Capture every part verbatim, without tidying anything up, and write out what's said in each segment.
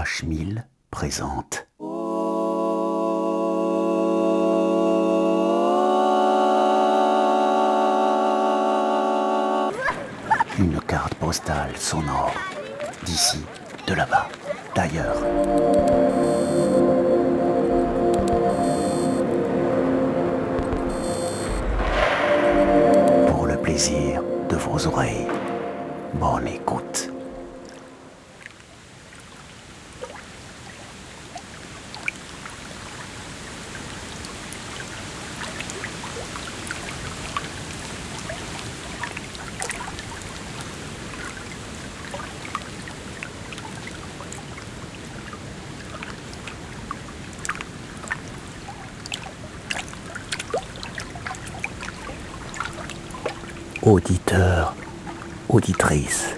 H mille présente. Une carte postale sonore, d'ici, de là-bas, d'ailleurs. Pour le plaisir de vos oreilles, bonne écoute. Auditeurs, auditrices,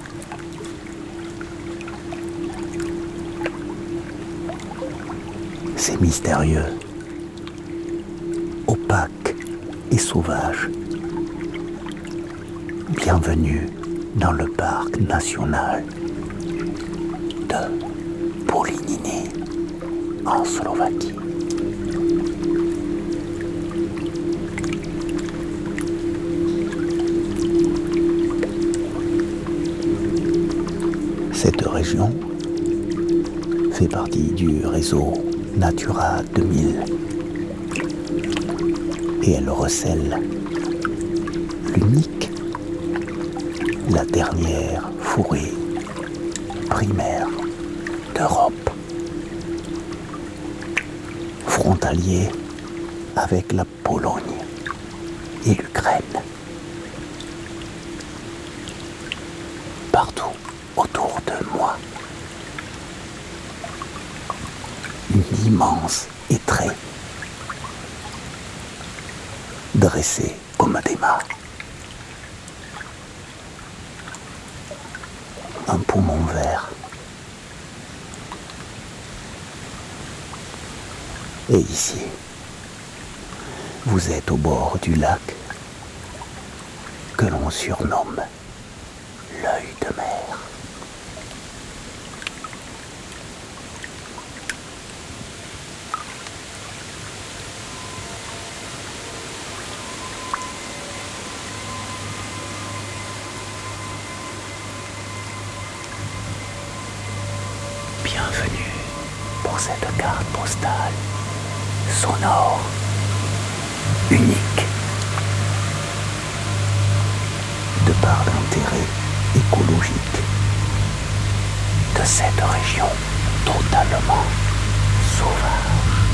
c'est mystérieux, opaque et sauvage. Bienvenue dans le parc national de Polynésie, en Slovaquie. Cette région fait partie du réseau Natura deux mille et elle recèle l'unique, la dernière forêt primaire d'Europe, frontalier avec la Pologne et l'Ukraine. Partout autour de moi, une immense étrait dressée comme des mains, un poumon vert, et ici vous êtes au bord du lac que l'on surnomme l'œil de mer. Bienvenue pour cette carte postale sonore unique. De par l'intérêt écologique de cette région totalement sauvage.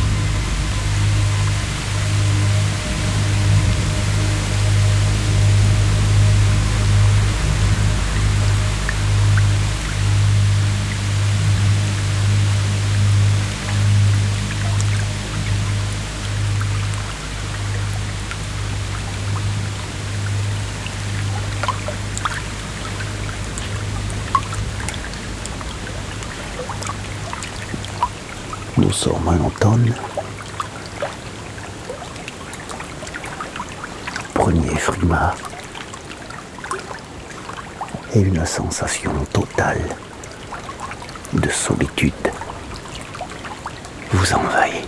Nous sommes en automne, premier frimas et une sensation totale de solitude vous envahit.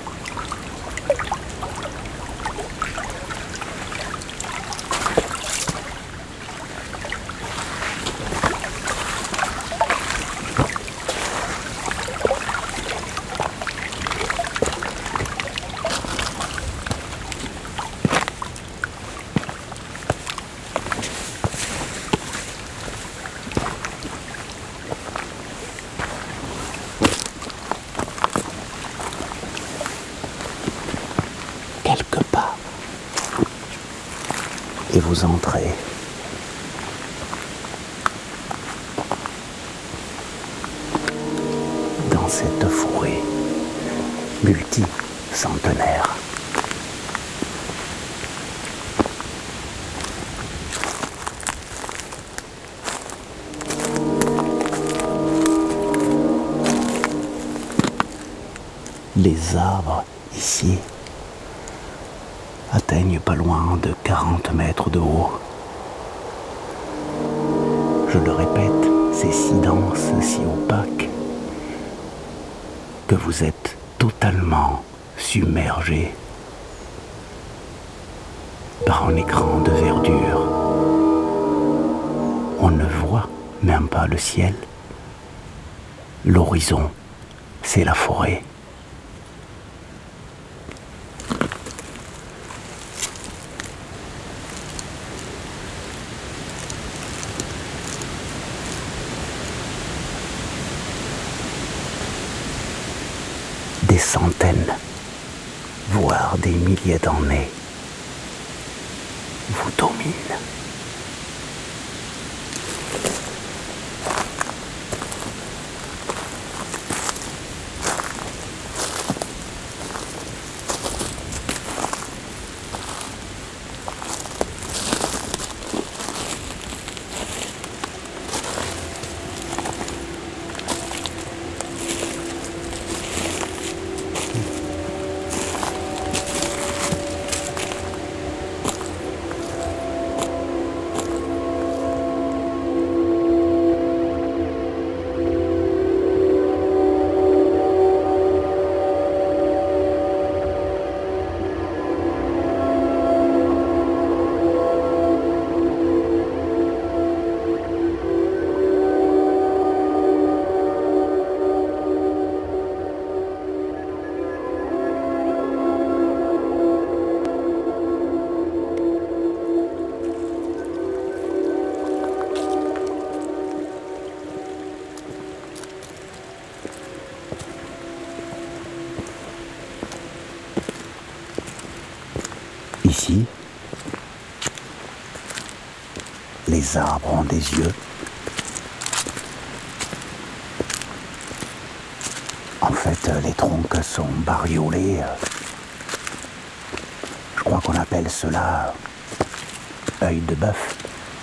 Quelques pas et vous entrez dans cette forêt multicentenaire. Les arbres ici atteignent pas loin de quarante mètres de haut. Je le répète, c'est si dense, si opaque, que vous êtes totalement submergé par un écran de verdure. On ne voit même pas le ciel. L'horizon, c'est la forêt. Des centaines, voire des milliers d'années vous dominent. Ici, les arbres ont des yeux. En fait, les troncs sont bariolés. Je crois qu'on appelle cela œil de bœuf.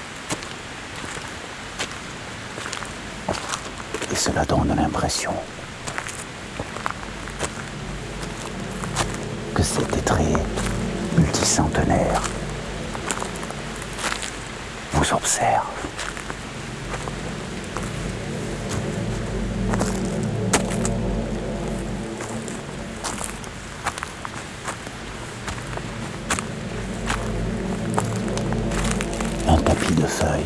Et cela donne l'impression que c'était très multicentenaire vous observe. Un tapis de feuilles.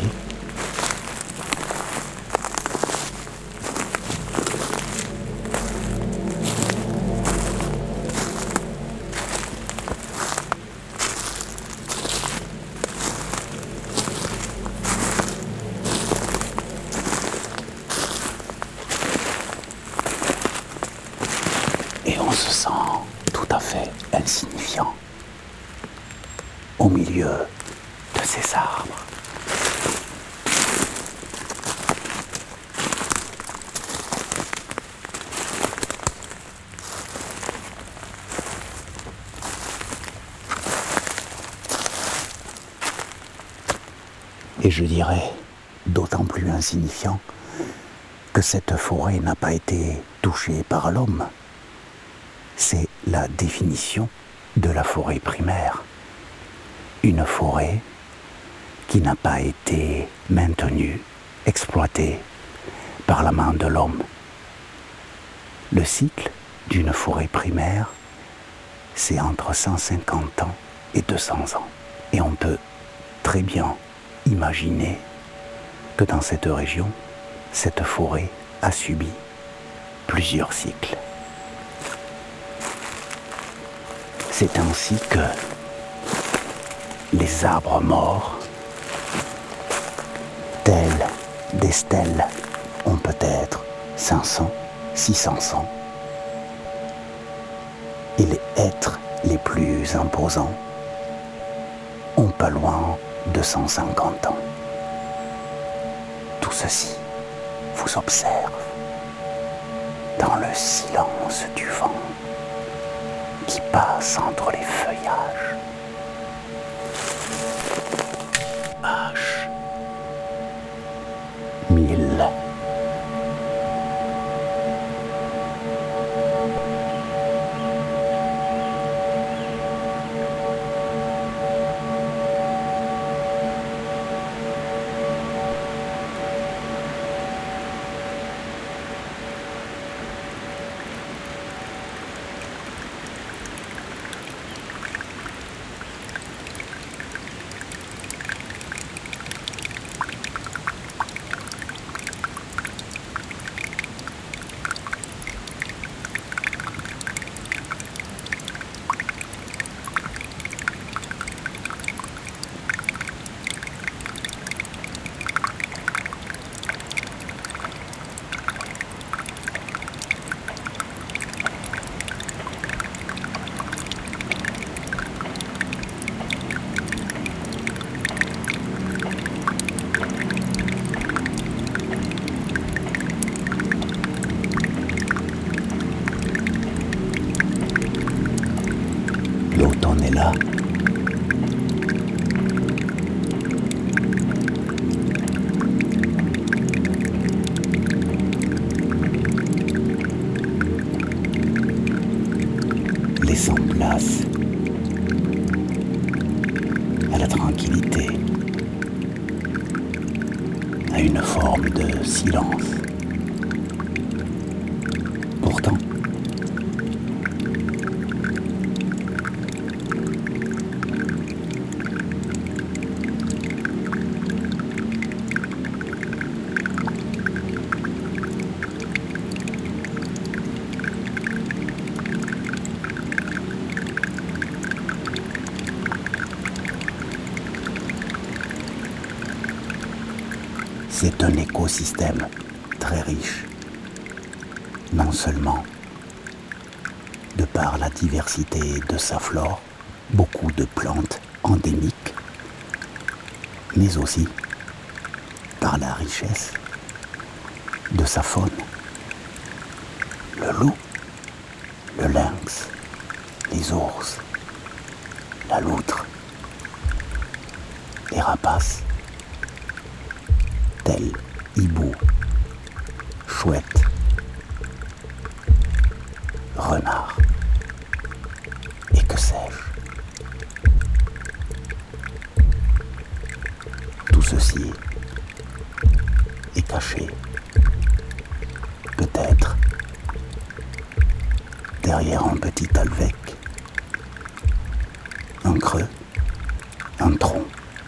Et on se sent tout à fait insignifiant au milieu de ces arbres. Et je dirais d'autant plus insignifiant que cette forêt n'a pas été touchée par l'homme. C'est la définition de la forêt primaire. Une forêt qui n'a pas été maintenue, exploitée par la main de l'homme. Le cycle d'une forêt primaire, c'est entre cent cinquante ans et deux cents ans. Et on peut très bien imaginer que dans cette région, cette forêt a subi plusieurs cycles. C'est ainsi que les arbres morts, tels des stèles, ont peut-être cinq cents, six cents ans. Et les êtres les plus imposants ont pas loin de cent cinquante ans. Tout ceci vous observe dans le silence du vent qui passe entre les feuillages. H mille. est là. Laissant place à la tranquillité, à une forme de silence. Pourtant, c'est un écosystème très riche, non seulement de par la diversité de sa flore, beaucoup de plantes endémiques, mais aussi par la richesse de sa faune. Le loup, le lynx, les ours, la loutre, les rapaces, tels hibou, chouette, renard, et que sais-je. Tout ceci est caché, peut-être, derrière un petit alvec, un creux, un tronc.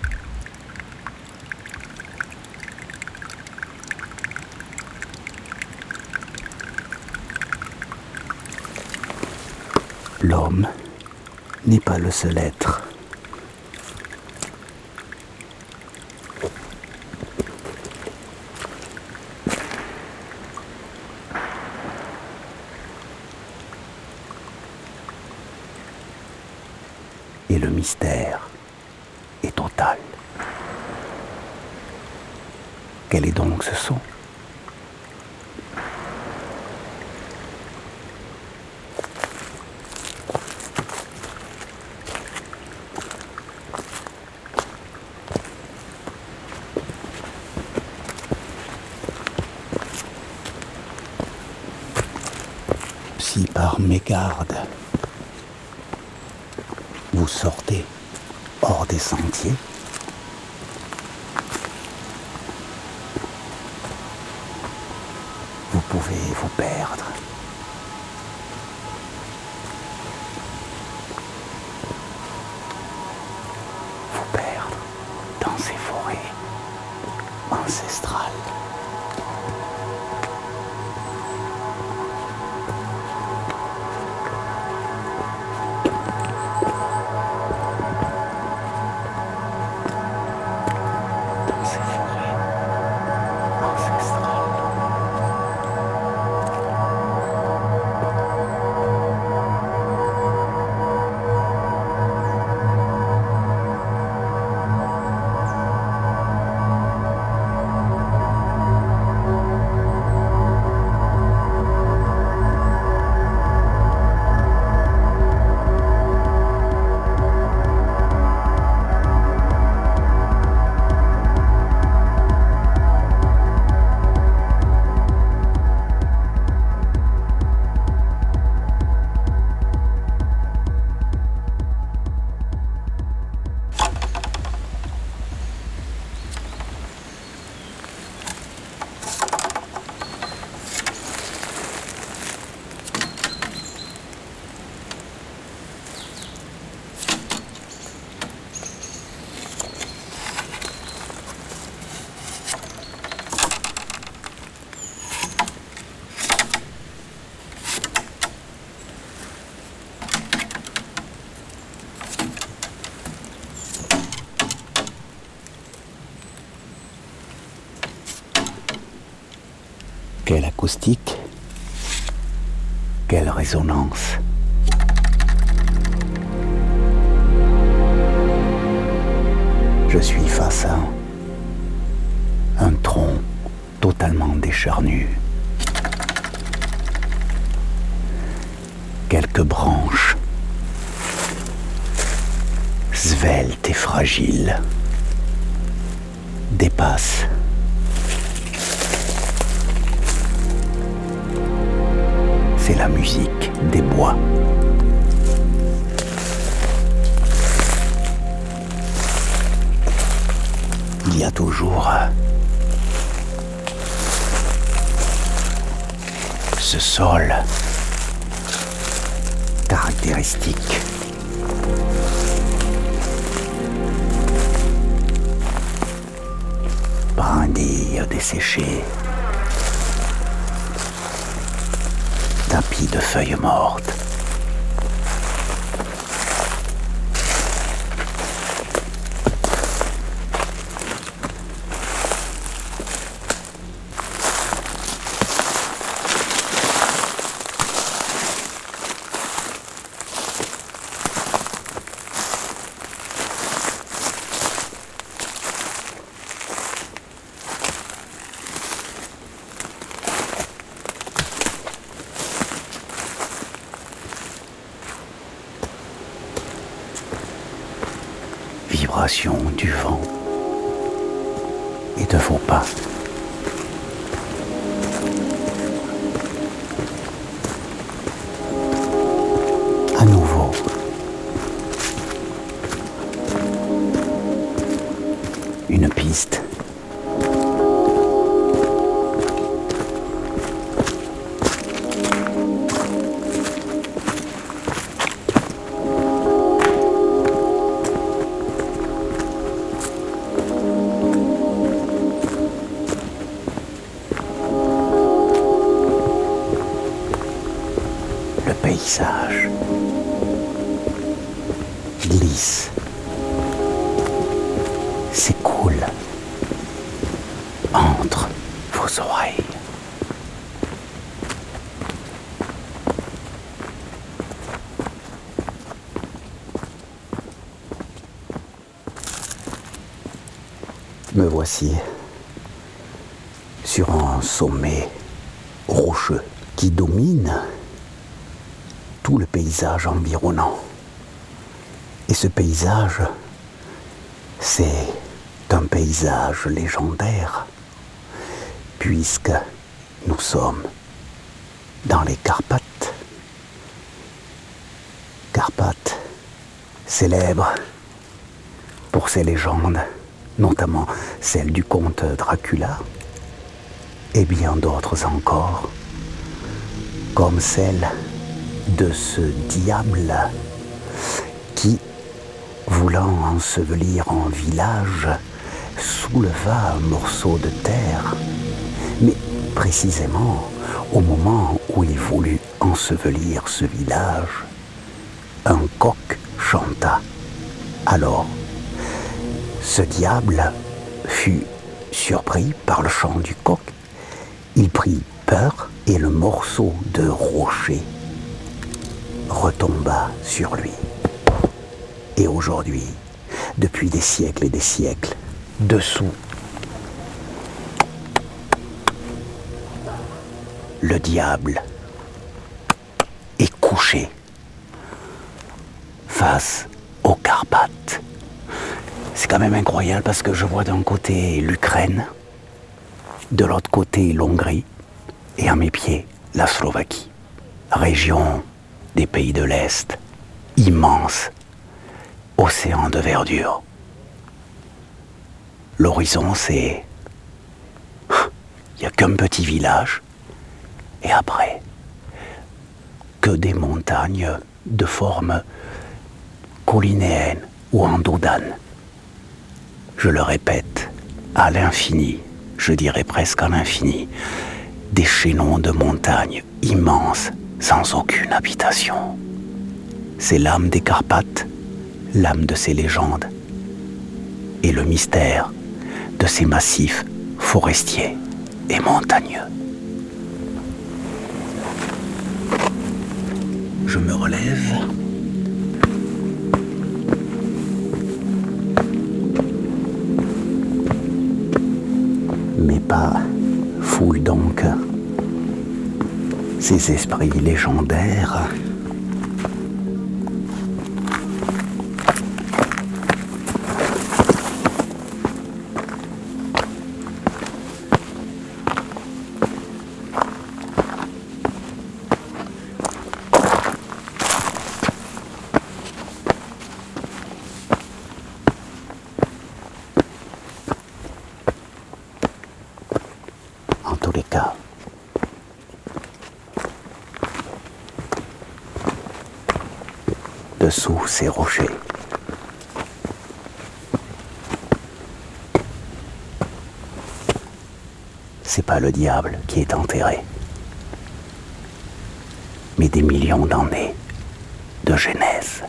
L'homme n'est pas le seul être. Et le mystère est total. Quel est donc ce son ? Si par mégarde, vous sortez hors des sentiers, vous pouvez vous perdre. Vous perdre dans ces forêts ancestrales. Quelle acoustique, quelle résonance. Je suis face à un tronc totalement décharnu. Quelques branches svelte et fragile, dépasse. C'est la musique des bois. Il y a toujours ce sol caractéristique. Brindilles desséchées, tapis de feuilles mortes. Vibration du vent et de vos pas. À nouveau, une piste. Le paysage glisse, s'écoule entre vos oreilles. Me voici sur un sommet rocheux qui domine tout le paysage environnant. Et ce paysage, c'est un paysage légendaire, puisque nous sommes dans les Carpates. Carpates, célèbres pour ses légendes, notamment celle du comte Dracula, et bien d'autres encore, comme celle de ce diable qui, voulant ensevelir un village, souleva un morceau de terre. Mais précisément au moment où il voulut ensevelir ce village, un coq chanta. Alors, ce diable fut surpris par le chant du coq. Il prit peur et le morceau de rocher retomba sur lui. Et aujourd'hui, depuis des siècles et des siècles, dessous, le diable est couché face aux Carpates. C'est quand même incroyable parce que je vois d'un côté l'Ukraine, de l'autre côté l'Hongrie, et à mes pieds, la Slovaquie, région des pays de l'Est, immense, océan de verdure. L'horizon, c'est... il n'y a qu'un petit village, et après, que des montagnes de forme collinéenne ou endodane. Je le répète, à l'infini, je dirais presque à l'infini, des chaînons de montagnes immenses, sans aucune habitation. C'est l'âme des Carpates, l'âme de ces légendes, et le mystère de ces massifs forestiers et montagneux. Je me relève. Mes pas foulent donc ces esprits légendaires dessous ces rochers. C'est pas le diable qui est enterré, mais des millions d'années de genèse.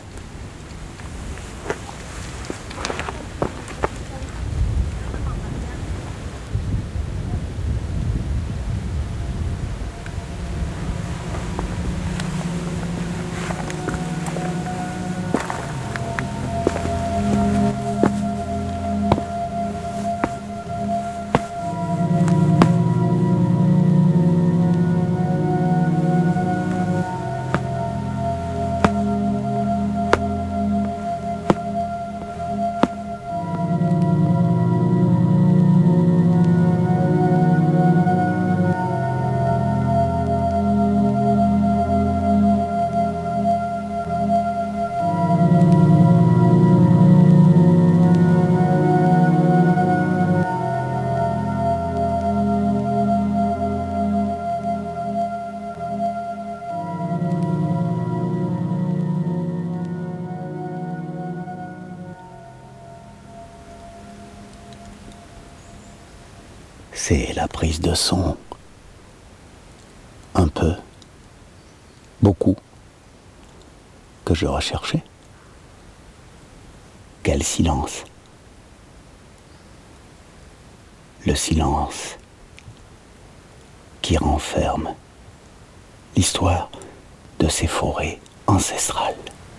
C'est la prise de son, un peu, beaucoup, que je recherchais. Quel silence! Le silence qui renferme l'histoire de ces forêts ancestrales.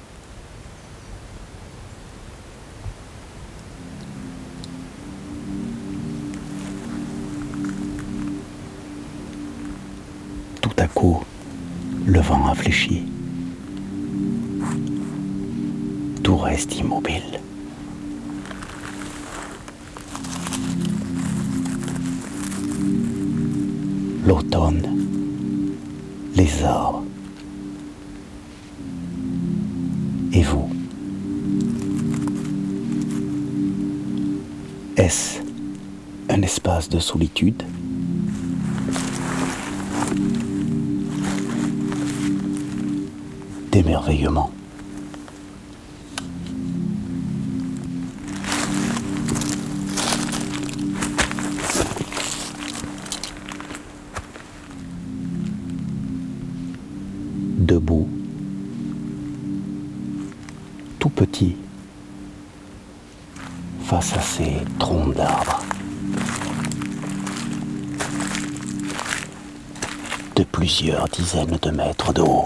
Tout à coup, le vent a fléchi. Tout reste immobile. L'automne, les arbres, et vous. Est-ce un espace de solitude ? D'émerveillement. Debout, tout petit, face à ces troncs d'arbres, de plusieurs dizaines de mètres de haut.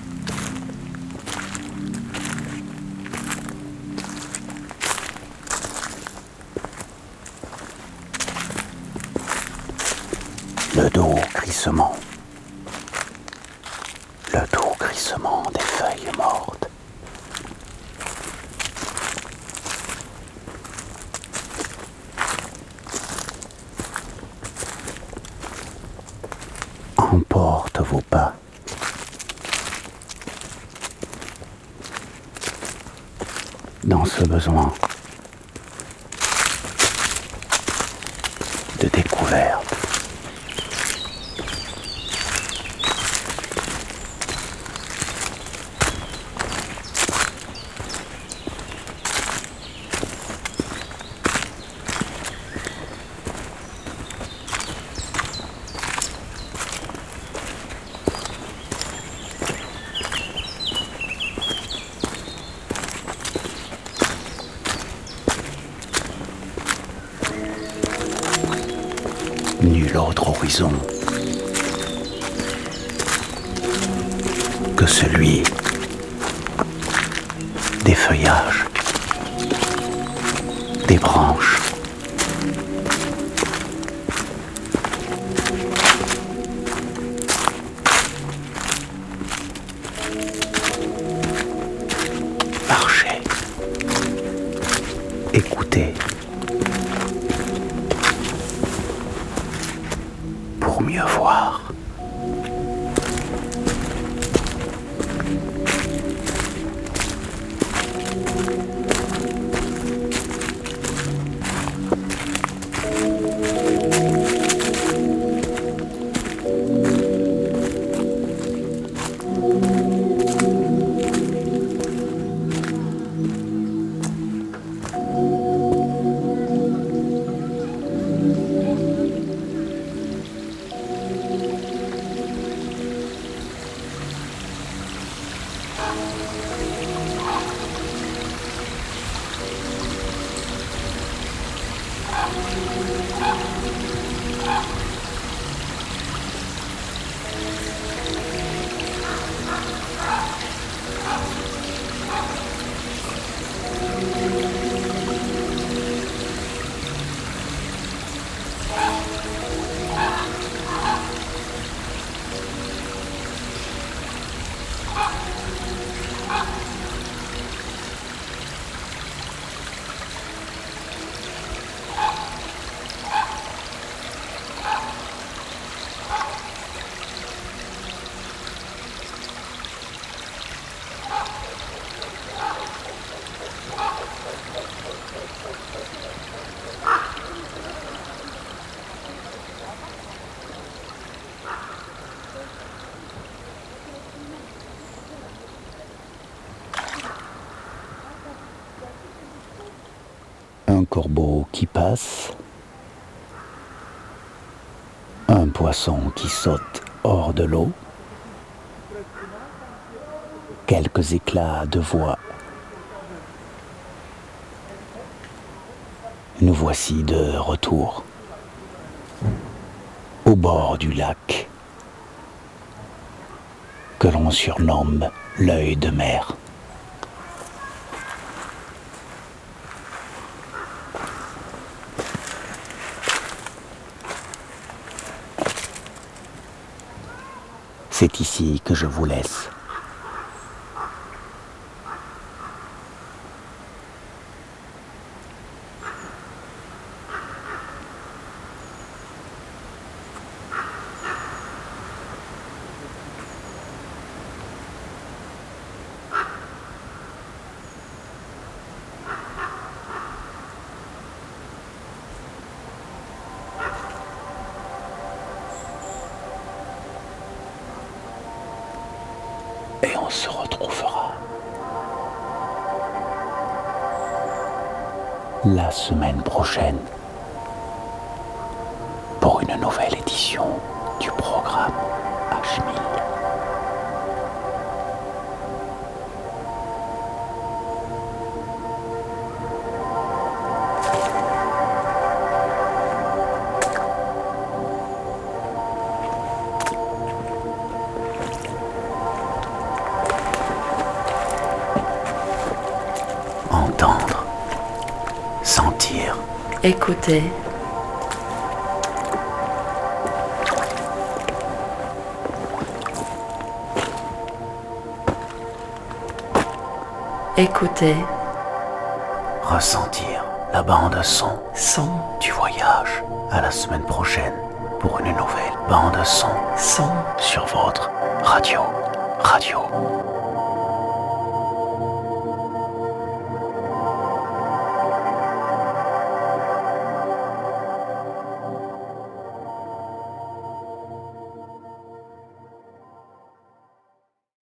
Le doux crissement, le doux crissement des feuilles mortes. Emporte vos pas. Dans ce besoin de découverte. Nul autre horizon que celui des feuillages, des branches, marcher, écouter. Pour mieux voir. Un corbeau qui passe, un poisson qui saute hors de l'eau, quelques éclats de voix. Nous voici de retour au bord du lac que l'on surnomme l'œil de mer. C'est ici que je vous laisse. Et on se retrouvera la semaine prochaine pour une nouvelle édition du programme H mille. Entendre, sentir, écouter, écouter, ressentir la bande son son, du voyage. À la semaine prochaine pour une nouvelle bande son son. sur votre radio, radio.